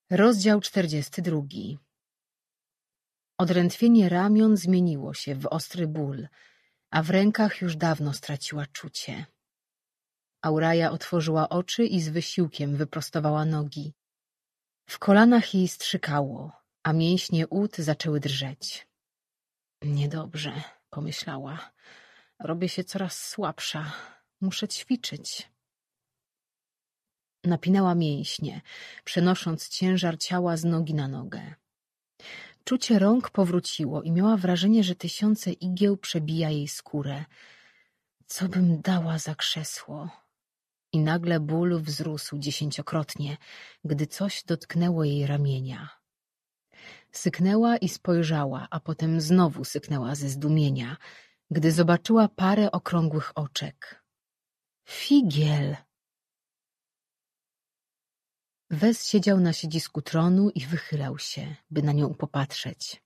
Rozdział 42. Odrętwienie ramion zmieniło się w ostry ból, a w rękach już dawno straciła czucie. Auraja otworzyła oczy i z wysiłkiem wyprostowała nogi. W kolanach jej strzykało, a mięśnie ud zaczęły drżeć. Niedobrze, pomyślała. Robię się coraz słabsza. Muszę ćwiczyć. Napinała mięśnie, przenosząc ciężar ciała z nogi na nogę. Czucie rąk powróciło i miała wrażenie, że tysiące igieł przebija jej skórę. Co bym dała za krzesło? I nagle ból wzrósł 10-krotnie, gdy coś dotknęło jej ramienia. Syknęła i spojrzała, a potem znowu syknęła ze zdumienia, gdy zobaczyła parę okrągłych oczek. Figiel! Wes siedział na siedzisku tronu i wychylał się, by na nią popatrzeć.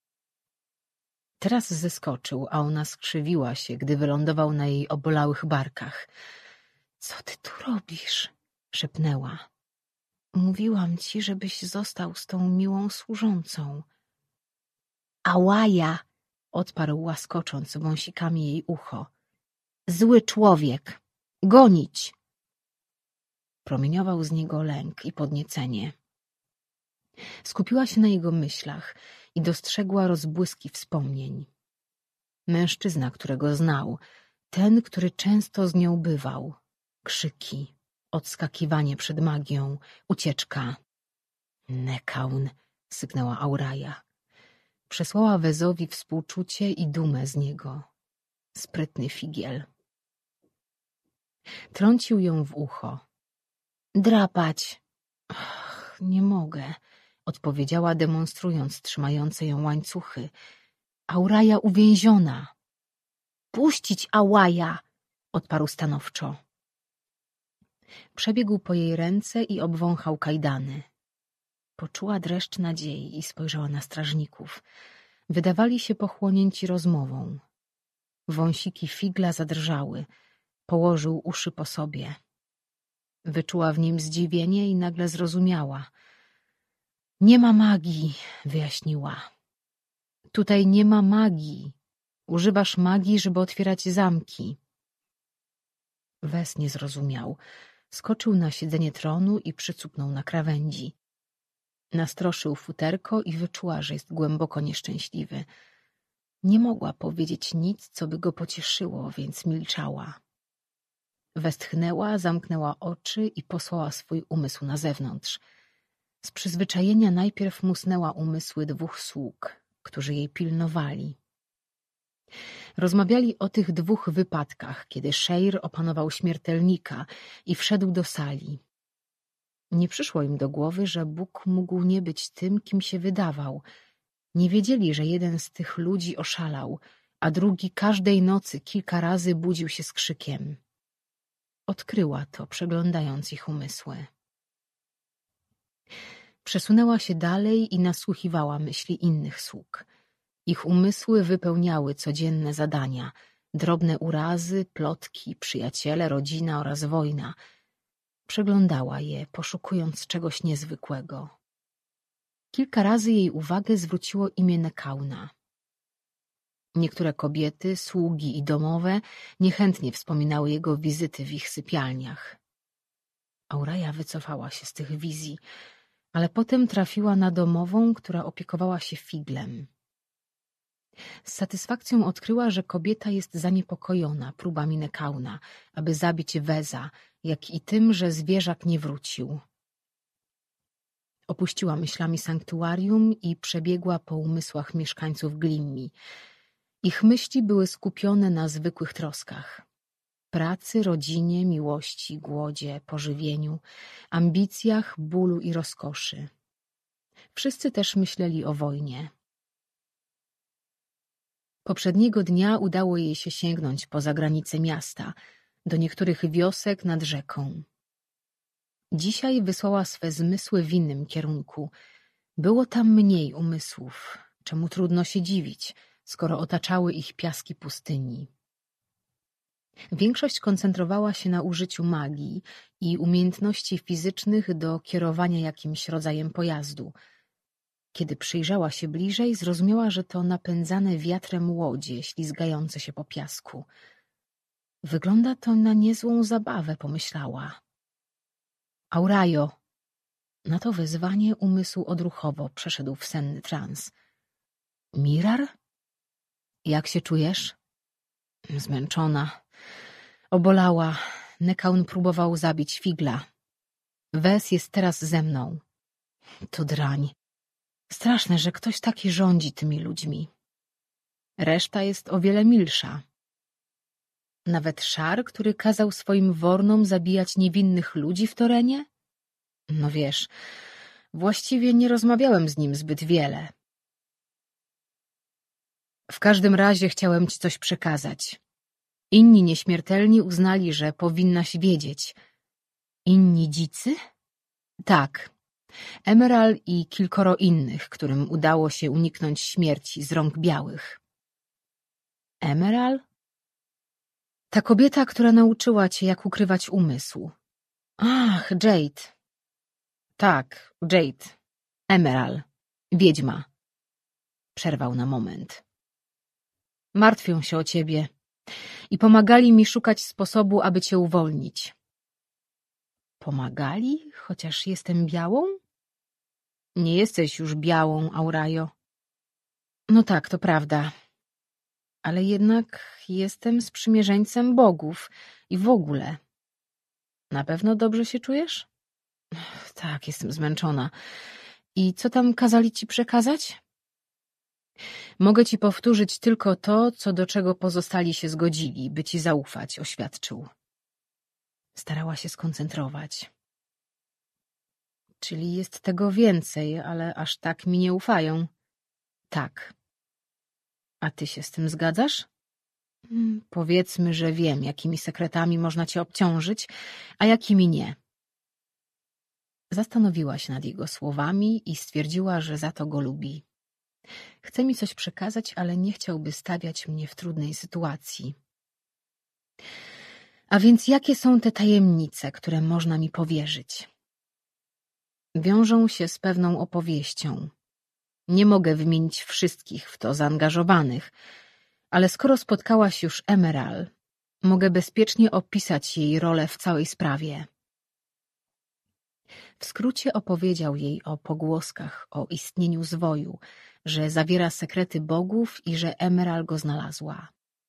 Teraz zeskoczył, a ona skrzywiła się, gdy wylądował na jej obolałych barkach. — Co ty tu robisz? — szepnęła. — Mówiłam ci, żebyś został z tą miłą służącą. — Ałaja! — odparł łaskocząc wąsikami jej ucho. — Zły człowiek! Gonić! Promieniował z niego lęk i podniecenie. Skupiła się na jego myślach i dostrzegła rozbłyski wspomnień. Mężczyzna, którego znał, ten, który często z nią bywał. Krzyki, odskakiwanie przed magią, ucieczka. Nekaun, syknęła Auraja. Przesłała Wezowi współczucie i dumę z niego. Sprytny figiel. Trącił ją w ucho. Drapać. Ach, nie mogę, odpowiedziała, demonstrując trzymające ją łańcuchy. Auraja uwięziona. Puścić Ałaja, odparł stanowczo. Przebiegł po jej ręce i obwąchał kajdany. Poczuła dreszcz nadziei i spojrzała na strażników. Wydawali się pochłonięci rozmową. Wąsiki figla zadrżały. Położył uszy po sobie. Wyczuła w nim zdziwienie i nagle zrozumiała. Nie ma magii, wyjaśniła. Tutaj nie ma magii. Używasz magii, żeby otwierać zamki. Wes nie zrozumiał. Skoczył na siedzenie tronu i przycupnął na krawędzi. Nastroszył futerko i wyczuła, że jest głęboko nieszczęśliwy. Nie mogła powiedzieć nic, co by go pocieszyło, więc milczała. Westchnęła, zamknęła oczy i posłała swój umysł na zewnątrz. Z przyzwyczajenia najpierw musnęła umysły 2 sług, którzy jej pilnowali. Rozmawiali o tych 2 wypadkach, kiedy Szeir opanował śmiertelnika i wszedł do sali. Nie przyszło im do głowy, że Bóg mógł nie być tym, kim się wydawał. Nie wiedzieli, że jeden z tych ludzi oszalał, a drugi każdej nocy kilka razy budził się z krzykiem. Odkryła to, przeglądając ich umysły. Przesunęła się dalej i nasłuchiwała myśli innych sług. Ich umysły wypełniały codzienne zadania, drobne urazy, plotki, przyjaciele, rodzina oraz wojna. Przeglądała je, poszukując czegoś niezwykłego. Kilka razy jej uwagę zwróciło imię Nekauna. Niektóre kobiety, sługi i domowe niechętnie wspominały jego wizyty w ich sypialniach. Auraja wycofała się z tych wizji, ale potem trafiła na domową, która opiekowała się figlem. Z satysfakcją odkryła, że kobieta jest zaniepokojona próbami Nekauna, aby zabić Weza, jak i tym, że zwierzak nie wrócił. Opuściła myślami sanktuarium i przebiegła po umysłach mieszkańców Glimmi. Ich myśli były skupione na zwykłych troskach. Pracy, rodzinie, miłości, głodzie, pożywieniu, ambicjach, bólu i rozkoszy. Wszyscy też myśleli o wojnie. Poprzedniego dnia udało jej się sięgnąć poza granice miasta, do niektórych wiosek nad rzeką. Dzisiaj wysłała swe zmysły w innym kierunku. Było tam mniej umysłów, czemu trudno się dziwić, skoro otaczały ich piaski pustyni. Większość koncentrowała się na użyciu magii i umiejętności fizycznych do kierowania jakimś rodzajem pojazdu. Kiedy przyjrzała się bliżej, zrozumiała, że to napędzane wiatrem łodzie ślizgające się po piasku. Wygląda to na niezłą zabawę, pomyślała. Aurajo! Na to wezwanie umysł odruchowo przeszedł w senny trans. Mirar? Jak się czujesz? Zmęczona. Obolała. Nekaun próbował zabić Figla. Wes jest teraz ze mną. To drań. Straszne, że ktoś taki rządzi tymi ludźmi. Reszta jest o wiele milsza. Nawet Szar, który kazał swoim wornom zabijać niewinnych ludzi w Torenie? No wiesz, właściwie nie rozmawiałem z nim zbyt wiele. W każdym razie chciałem ci coś przekazać. Inni nieśmiertelni uznali, że powinnaś wiedzieć. Inni dzicy? Tak. Emerald i kilkoro innych, którym udało się uniknąć śmierci z rąk białych. Emerald? Ta kobieta, która nauczyła cię, jak ukrywać umysł. Ach, Jade. Tak, Jade. Emerald. Wiedźma. Przerwał na moment. Martwią się o ciebie i pomagali mi szukać sposobu, aby cię uwolnić. Pomagali, chociaż jestem białą? Nie jesteś już białą, Aurajo. No tak, to prawda. Ale jednak jestem sprzymierzeńcem bogów i w ogóle. Na pewno dobrze się czujesz? Tak, jestem zmęczona. I co tam kazali ci przekazać? Mogę ci powtórzyć tylko to, co do czego pozostali się zgodzili, by ci zaufać, oświadczył. Starała się skoncentrować. Czyli jest tego więcej, ale aż tak mi nie ufają. Tak. A ty się z tym zgadzasz? Powiedzmy, że wiem, jakimi sekretami można cię obciążyć, a jakimi nie. Zastanowiła się nad jego słowami i stwierdziła, że za to go lubi. Chce mi coś przekazać, ale nie chciałby stawiać mnie w trudnej sytuacji. A więc jakie są te tajemnice, które można mi powierzyć? Wiążą się z pewną opowieścią. Nie mogę wymienić wszystkich w to zaangażowanych, ale skoro spotkałaś już Emerald, mogę bezpiecznie opisać jej rolę w całej sprawie. W skrócie opowiedział jej o pogłoskach, o istnieniu zwoju, że zawiera sekrety bogów i że Emerald go znalazła.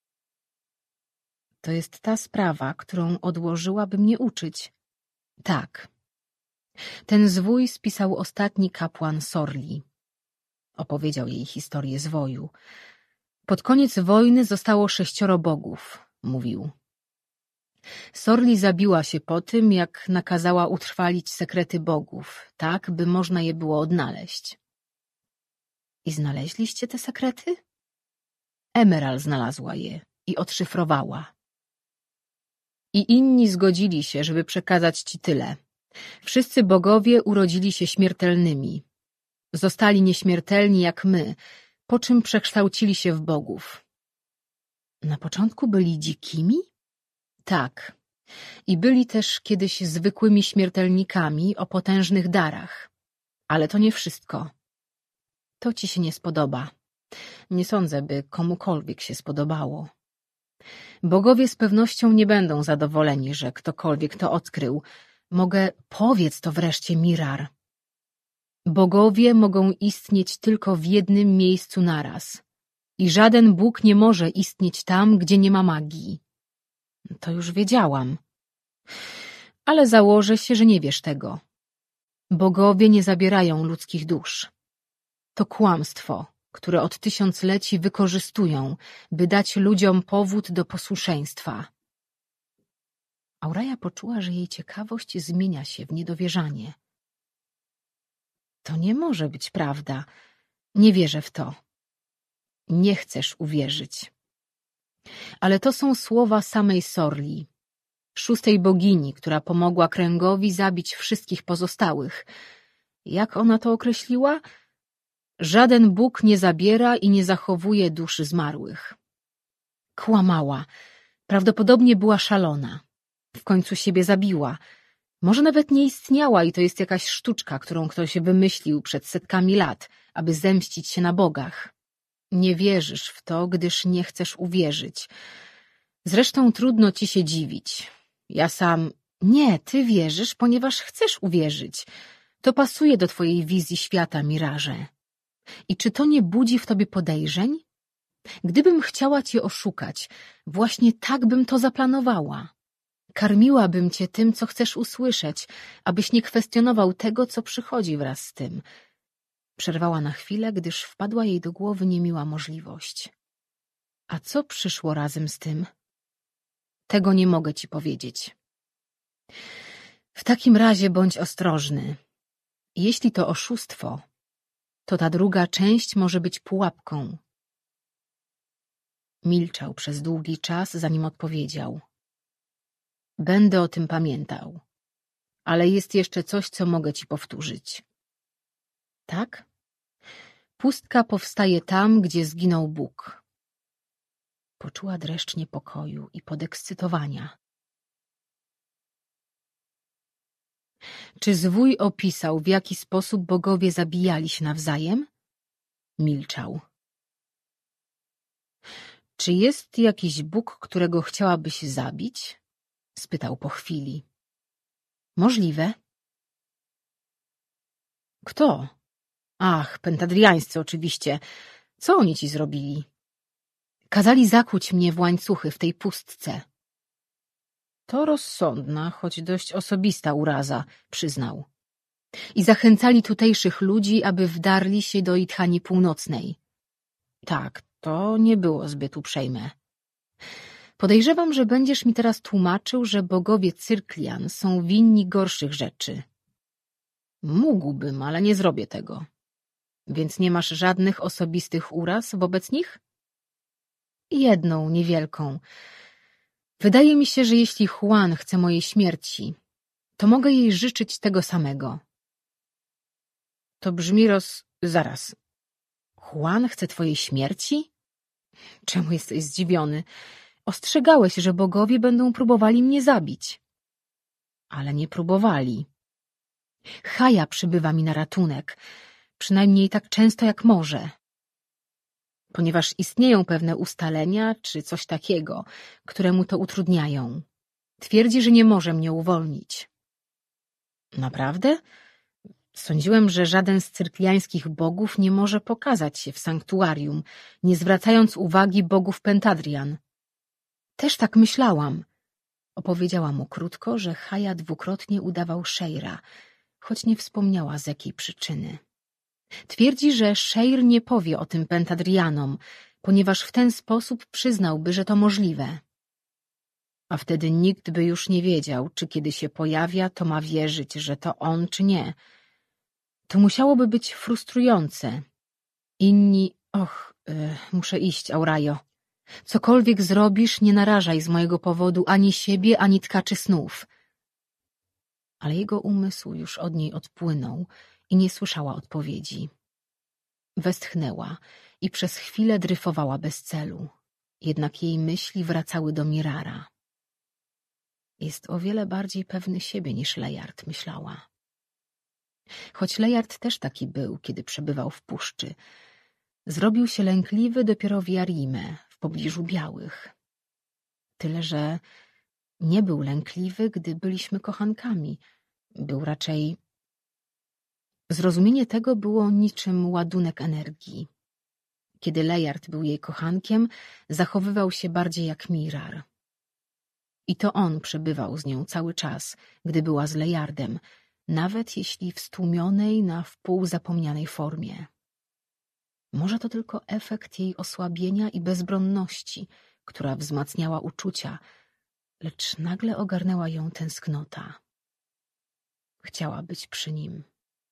To jest ta sprawa, którą odłożyłaby mnie uczyć. Tak. Ten zwój spisał ostatni kapłan Sorli. Opowiedział jej historię zwoju. Pod koniec wojny zostało 6 bogów, mówił. Sorli zabiła się po tym, jak nakazała utrwalić sekrety bogów, tak, by można je było odnaleźć. I znaleźliście te sekrety? Emerald znalazła je i odszyfrowała. I inni zgodzili się, żeby przekazać ci tyle. Wszyscy bogowie urodzili się śmiertelnymi. Zostali nieśmiertelni jak my, po czym przekształcili się w bogów. Na początku byli dzikimi? Tak. I byli też kiedyś zwykłymi śmiertelnikami o potężnych darach. Ale to nie wszystko. To ci się nie spodoba. Nie sądzę, by komukolwiek się spodobało. Bogowie z pewnością nie będą zadowoleni, że ktokolwiek to odkrył. Powiedz to wreszcie, Mirar. Bogowie mogą istnieć tylko w jednym miejscu naraz. I żaden Bóg nie może istnieć tam, gdzie nie ma magii. To już wiedziałam. Ale założę się, że nie wiesz tego. Bogowie nie zabierają ludzkich dusz. To kłamstwo, które od tysiącleci wykorzystują, by dać ludziom powód do posłuszeństwa. Auraja poczuła, że jej ciekawość zmienia się w niedowierzanie. To nie może być prawda. Nie wierzę w to. Nie chcesz uwierzyć. Ale to są słowa samej Sorli, 6. bogini, która pomogła kręgowi zabić wszystkich pozostałych. Jak ona to określiła? Żaden Bóg nie zabiera i nie zachowuje duszy zmarłych. Kłamała. Prawdopodobnie była szalona. W końcu siebie zabiła. Może nawet nie istniała i to jest jakaś sztuczka, którą ktoś wymyślił przed setkami lat, aby zemścić się na bogach. Nie wierzysz w to, gdyż nie chcesz uwierzyć. Zresztą trudno ci się dziwić. Ja sam... Nie, ty wierzysz, ponieważ chcesz uwierzyć. To pasuje do twojej wizji świata, Miraże. I czy to nie budzi w tobie podejrzeń? Gdybym chciała cię oszukać, właśnie tak bym to zaplanowała. Karmiłabym cię tym, co chcesz usłyszeć, abyś nie kwestionował tego, co przychodzi wraz z tym. Przerwała na chwilę, gdyż wpadła jej do głowy niemiła możliwość. A co przyszło razem z tym? Tego nie mogę ci powiedzieć. W takim razie bądź ostrożny. Jeśli to oszustwo, to ta druga część może być pułapką. Milczał przez długi czas, zanim odpowiedział. Będę o tym pamiętał, ale jest jeszcze coś, co mogę ci powtórzyć. Tak? Pustka powstaje tam, gdzie zginął Bóg. Poczuła dreszcz niepokoju i podekscytowania. Czy zwój opisał, w jaki sposób bogowie zabijali się nawzajem? Milczał. Czy jest jakiś Bóg, którego chciałabyś zabić? Spytał po chwili. Możliwe. Kto? Ach, pentadriańscy oczywiście. Co oni ci zrobili? Kazali zakuć mnie w łańcuchy w tej pustce. To rozsądna, choć dość osobista uraza, przyznał. I zachęcali tutejszych ludzi, aby wdarli się do Idhani Północnej. Tak, to nie było zbyt uprzejme. Podejrzewam, że będziesz mi teraz tłumaczył, że bogowie Cyrklian są winni gorszych rzeczy. Mógłbym, ale nie zrobię tego. Więc nie masz żadnych osobistych uraz wobec nich? Jedną, niewielką. Wydaje mi się, że jeśli Juan chce mojej śmierci, to mogę jej życzyć tego samego. To brzmi Zaraz. Juan chce twojej śmierci? Czemu jesteś zdziwiony? Ostrzegałeś, że bogowie będą próbowali mnie zabić. Ale nie próbowali. Haja przybywa mi na ratunek, przynajmniej tak często jak może. Ponieważ istnieją pewne ustalenia czy coś takiego, które mu to utrudniają. Twierdzi, że nie może mnie uwolnić. Naprawdę? Sądziłem, że żaden z cyrkliańskich bogów nie może pokazać się w sanktuarium, nie zwracając uwagi bogów Pentadrian. Też tak myślałam. Opowiedziała mu krótko, że Haja dwukrotnie udawał Sheira, choć nie wspomniała z jakiej przyczyny. Twierdzi, że Sheir nie powie o tym Pentadrianom, ponieważ w ten sposób przyznałby, że to możliwe. A wtedy nikt by już nie wiedział, czy kiedy się pojawia, to ma wierzyć, że to on, czy nie. To musiałoby być frustrujące. Inni... muszę iść, Aurajo. Cokolwiek zrobisz, nie narażaj z mojego powodu ani siebie, ani tkaczy snów. Ale jego umysł już od niej odpłynął i nie słyszała odpowiedzi. Westchnęła i przez chwilę dryfowała bez celu. Jednak jej myśli wracały do Mirara. Jest o wiele bardziej pewny siebie niż Lejard, myślała. Choć Lejard też taki był, kiedy przebywał w puszczy. Zrobił się lękliwy dopiero w Jarime, w pobliżu Białych. Tyle, że nie był lękliwy, gdy byliśmy kochankami. Był raczej... Zrozumienie tego było niczym ładunek energii. Kiedy Lejard był jej kochankiem, zachowywał się bardziej jak Mirar. I to on przebywał z nią cały czas, gdy była z Lejardem, nawet jeśli w stłumionej, na wpół zapomnianej formie. Może to tylko efekt jej osłabienia i bezbronności, która wzmacniała uczucia, lecz nagle ogarnęła ją tęsknota. Chciała być przy nim.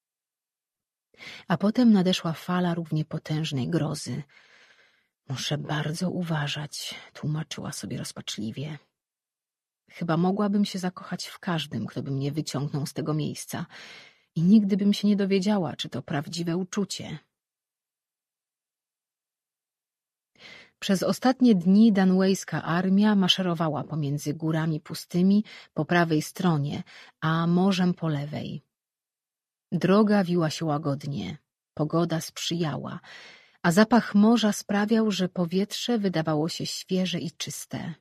A potem nadeszła fala równie potężnej grozy. Muszę bardzo uważać, tłumaczyła sobie rozpaczliwie. Chyba mogłabym się zakochać w każdym, kto by mnie wyciągnął z tego miejsca i nigdy bym się nie dowiedziała, czy to prawdziwe uczucie. Przez ostatnie dni danwejska armia maszerowała pomiędzy górami pustymi po prawej stronie, a morzem po lewej. Droga wiła się łagodnie, pogoda sprzyjała, a zapach morza sprawiał, że powietrze wydawało się świeże i czyste.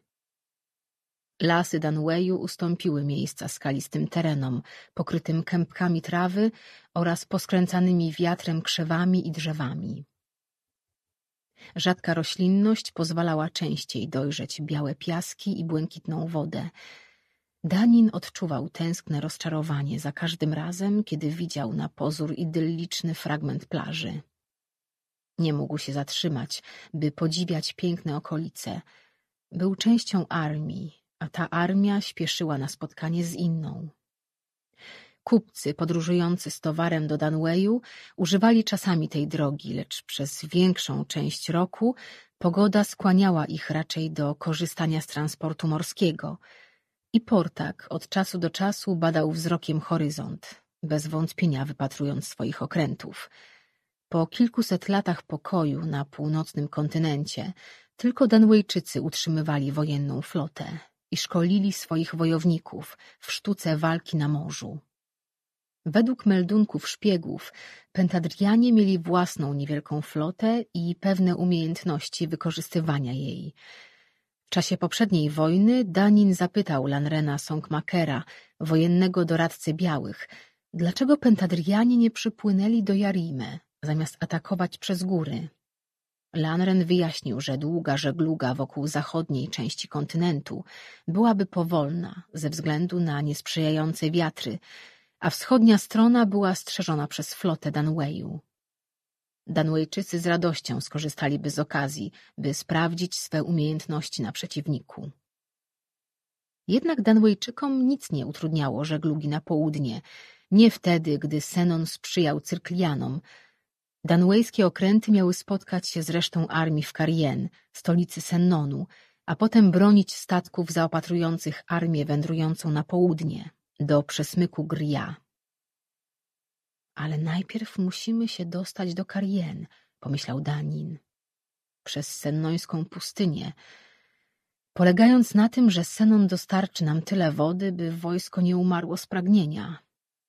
Lasy Dunwayu ustąpiły miejsca skalistym terenom, pokrytym kępkami trawy oraz poskręcanymi wiatrem krzewami i drzewami. Rzadka roślinność pozwalała częściej dojrzeć białe piaski i błękitną wodę. Danin odczuwał tęskne rozczarowanie za każdym razem, kiedy widział na pozór idylliczny fragment plaży. Nie mógł się zatrzymać, by podziwiać piękne okolice. Był częścią armii, a ta armia śpieszyła na spotkanie z inną. Kupcy podróżujący z towarem do Dunwayu używali czasami tej drogi, lecz przez większą część roku pogoda skłaniała ich raczej do korzystania z transportu morskiego. I Portak od czasu do czasu badał wzrokiem horyzont, bez wątpienia wypatrując swoich okrętów. Po kilkuset latach pokoju na północnym kontynencie tylko Dunwayczycy utrzymywali wojenną flotę i szkolili swoich wojowników w sztuce walki na morzu. Według meldunków szpiegów Pentadrianie mieli własną niewielką flotę i pewne umiejętności wykorzystywania jej. W czasie poprzedniej wojny Danin zapytał Lanrena Songmakera, wojennego doradcę białych, dlaczego Pentadrianie nie przypłynęli do Jarime, zamiast atakować przez góry. Lanren wyjaśnił, że długa żegluga wokół zachodniej części kontynentu byłaby powolna ze względu na niesprzyjające wiatry, a wschodnia strona była strzeżona przez flotę Dunwayu. Dunwayczycy z radością skorzystaliby z okazji, by sprawdzić swe umiejętności na przeciwniku. Jednak Dunwayczykom nic nie utrudniało żeglugi na południe, nie wtedy, gdy Senon sprzyjał Cyrklianom. Dunwayjskie okręty miały spotkać się z resztą armii w Carien, stolicy Sennonu, a potem bronić statków zaopatrujących armię wędrującą na południe, do przesmyku Gria. Ale najpierw musimy się dostać do Carien, pomyślał Danin. Przez sennońską pustynię, polegając na tym, że Senon dostarczy nam tyle wody, by wojsko nie umarło z pragnienia.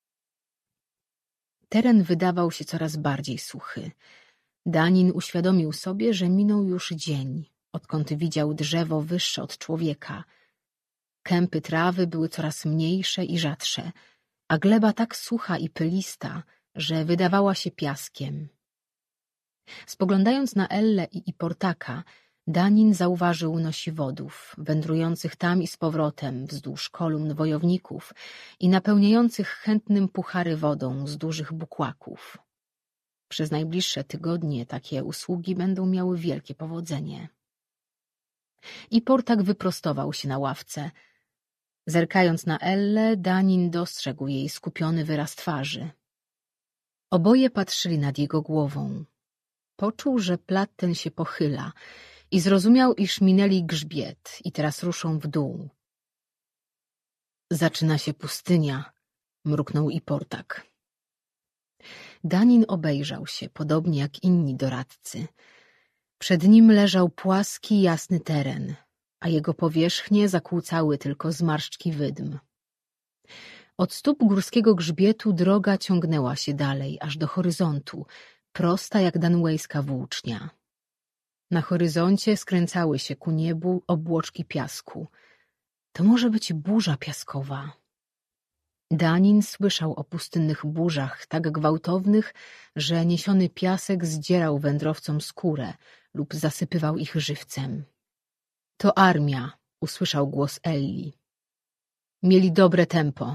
Teren wydawał się coraz bardziej suchy. Danin uświadomił sobie, że minął już dzień, odkąd widział drzewo wyższe od człowieka. Kępy trawy były coraz mniejsze i rzadsze, a gleba tak sucha i pylista, że wydawała się piaskiem. Spoglądając na Elle i Portaka, Danin zauważył nosiwodów, wędrujących tam i z powrotem wzdłuż kolumn wojowników i napełniających chętnym puchary wodą z dużych bukłaków. Przez najbliższe tygodnie takie usługi będą miały wielkie powodzenie. I Portak wyprostował się na ławce. Zerkając na Elle, Danin dostrzegł jej skupiony wyraz twarzy. Oboje patrzyli nad jego głową. Poczuł, że plat ten się pochyla i zrozumiał, iż minęli grzbiet i teraz ruszą w dół. Zaczyna się pustynia, mruknął i Portak. Danin obejrzał się, podobnie jak inni doradcy. Przed nim leżał płaski, jasny teren, a jego powierzchnie zakłócały tylko zmarszczki wydm. Od stóp górskiego grzbietu droga ciągnęła się dalej, aż do horyzontu, prosta jak dunwayska włócznia. Na horyzoncie skręcały się ku niebu obłoczki piasku. To może być burza piaskowa. Danin słyszał o pustynnych burzach tak gwałtownych, że niesiony piasek zdzierał wędrowcom skórę lub zasypywał ich żywcem. To armia, usłyszał głos Elli. Mieli dobre tempo.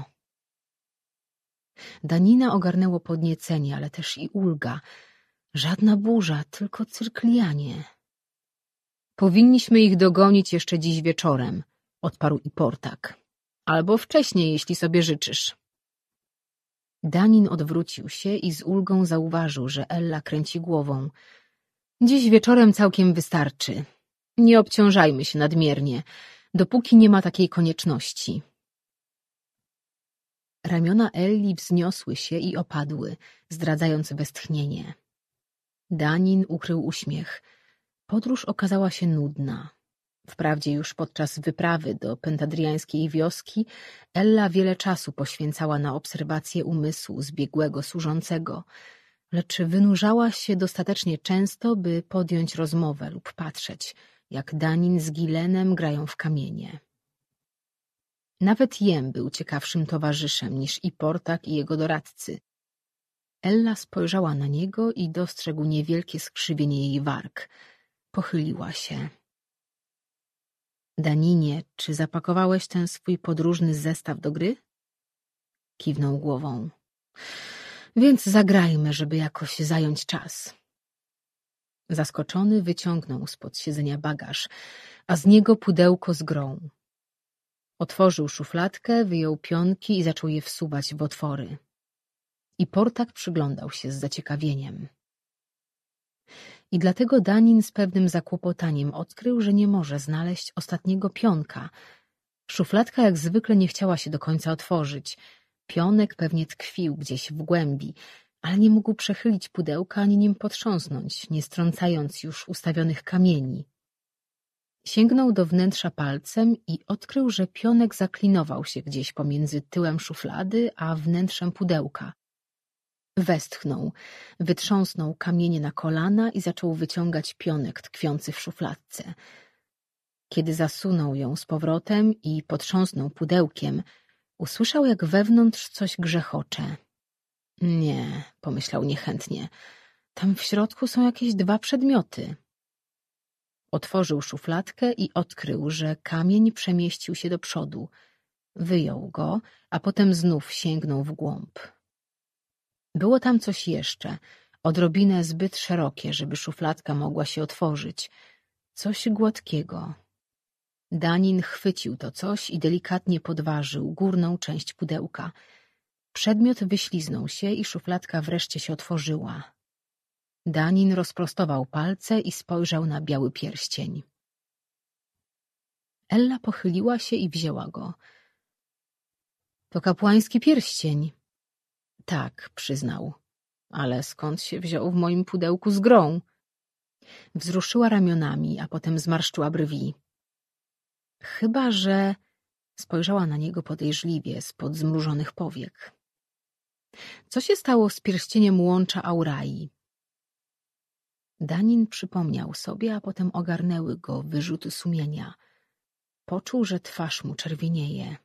Danina ogarnęło podniecenie, ale też i ulga. Żadna burza, tylko Cyrklianie. Powinniśmy ich dogonić jeszcze dziś wieczorem, odparł i Portak. Albo wcześniej, jeśli sobie życzysz. Danin odwrócił się i z ulgą zauważył, że Ella kręci głową. Dziś wieczorem całkiem wystarczy. Nie obciążajmy się nadmiernie, dopóki nie ma takiej konieczności. Ramiona Elli wzniosły się i opadły, zdradzając westchnienie. Danin ukrył uśmiech. Podróż okazała się nudna. Wprawdzie już podczas wyprawy do pentadriańskiej wioski Ella wiele czasu poświęcała na obserwację umysłu zbiegłego służącego, lecz wynurzała się dostatecznie często, by podjąć rozmowę lub patrzeć, jak Danin z Gilenem grają w kamienie. Nawet Jem był ciekawszym towarzyszem niż i Portak i jego doradcy. Ella spojrzała na niego i dostrzegł niewielkie skrzywienie jej warg. Pochyliła się. Daninie, czy zapakowałeś ten swój podróżny zestaw do gry? Kiwnął głową. Więc zagrajmy, żeby jakoś zająć czas. Zaskoczony wyciągnął spod siedzenia bagaż, a z niego pudełko z grą. Otworzył szufladkę, wyjął pionki i zaczął je wsuwać w otwory. I Portak przyglądał się z zaciekawieniem. I dlatego Danin z pewnym zakłopotaniem odkrył, że nie może znaleźć ostatniego pionka. Szufladka jak zwykle nie chciała się do końca otworzyć. Pionek pewnie tkwił gdzieś w głębi, ale nie mógł przechylić pudełka ani nim potrząsnąć, nie strącając już ustawionych kamieni. Sięgnął do wnętrza palcem i odkrył, że pionek zaklinował się gdzieś pomiędzy tyłem szuflady a wnętrzem pudełka. Westchnął, wytrząsnął kamienie na kolana i zaczął wyciągać pionek tkwiący w szufladce. Kiedy zasunął ją z powrotem i potrząsnął pudełkiem, usłyszał, jak wewnątrz coś grzechocze. Nie, pomyślał niechętnie, tam w środku są jakieś 2 przedmioty. Otworzył szufladkę i odkrył, że kamień przemieścił się do przodu. Wyjął go, a potem znów sięgnął w głąb. Było tam coś jeszcze, odrobinę zbyt szerokie, żeby szufladka mogła się otworzyć. Coś gładkiego. Danin chwycił to coś i delikatnie podważył górną część pudełka. Przedmiot wyśliznął się i szufladka wreszcie się otworzyła. Danin rozprostował palce i spojrzał na biały pierścień. Ella pochyliła się i wzięła go. To kapłański pierścień. Tak, przyznał. Ale skąd się wziął w moim pudełku z grą? Wzruszyła ramionami, a potem zmarszczyła brwi. Chyba że... Spojrzała na niego podejrzliwie spod zmrużonych powiek. Co się stało z pierścieniem łącza Aurai? Danin przypomniał sobie, a potem ogarnęły go wyrzuty sumienia. Poczuł, że twarz mu czerwienieje.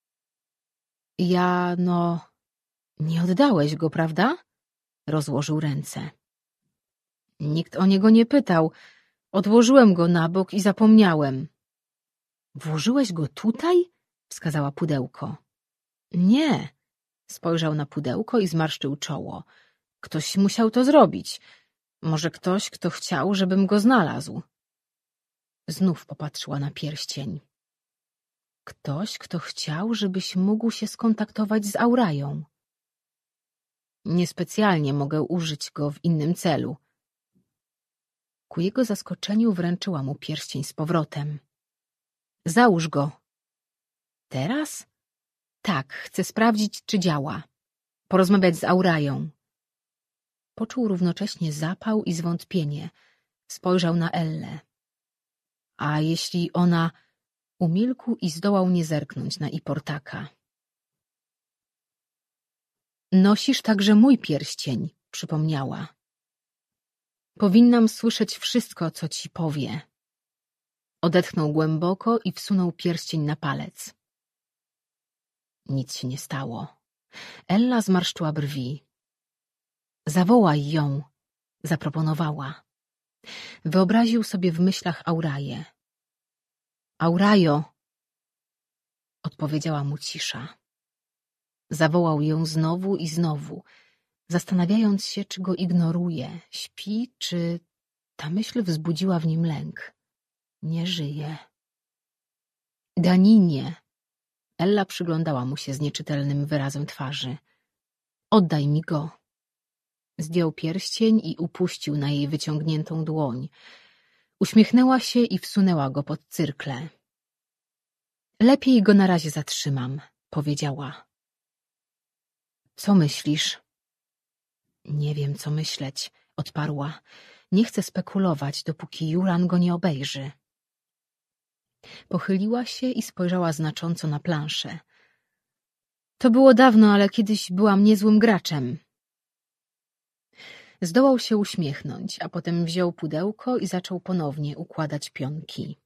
Nie oddałeś go, prawda? Rozłożył ręce. Nikt o niego nie pytał. Odłożyłem go na bok i zapomniałem. Włożyłeś go tutaj? Wskazała pudełko. Nie. Spojrzał na pudełko i zmarszczył czoło. Ktoś musiał to zrobić. Może ktoś, kto chciał, żebym go znalazł. Znów popatrzyła na pierścień. Ktoś, kto chciał, żebyś mógł się skontaktować z Aurają. Niespecjalnie mogę użyć go w innym celu. Ku jego zaskoczeniu wręczyła mu pierścień z powrotem. Załóż go. Teraz? Tak, chcę sprawdzić, czy działa. Porozmawiać z Aurają. Poczuł równocześnie zapał i zwątpienie. Spojrzał na Ellę. A jeśli ona... Umilkł i zdołał nie zerknąć na Iportaka. Nosisz także mój pierścień, przypomniała. Powinnam słyszeć wszystko, co ci powie. Odetchnął głęboko i wsunął pierścień na palec. Nic się nie stało. Ella zmarszczyła brwi. Zawołaj ją, zaproponowała. Wyobraził sobie w myślach Auraję. Aurajo, odpowiedziała mu cisza. Zawołał ją znowu i znowu, zastanawiając się, czy go ignoruje, śpi, czy ta myśl wzbudziła w nim lęk. Nie żyje. Daninie! Ella przyglądała mu się z nieczytelnym wyrazem twarzy. Oddaj mi go. Zdjął pierścień i upuścił na jej wyciągniętą dłoń. Uśmiechnęła się i wsunęła go pod cyrkle. Lepiej go na razie zatrzymam, powiedziała. Co myślisz? Nie wiem, co myśleć, odparła. Nie chcę spekulować, dopóki Juran go nie obejrzy. Pochyliła się i spojrzała znacząco na planszę. To było dawno, ale kiedyś byłam niezłym graczem. Zdołał się uśmiechnąć, a potem wziął pudełko i zaczął ponownie układać pionki.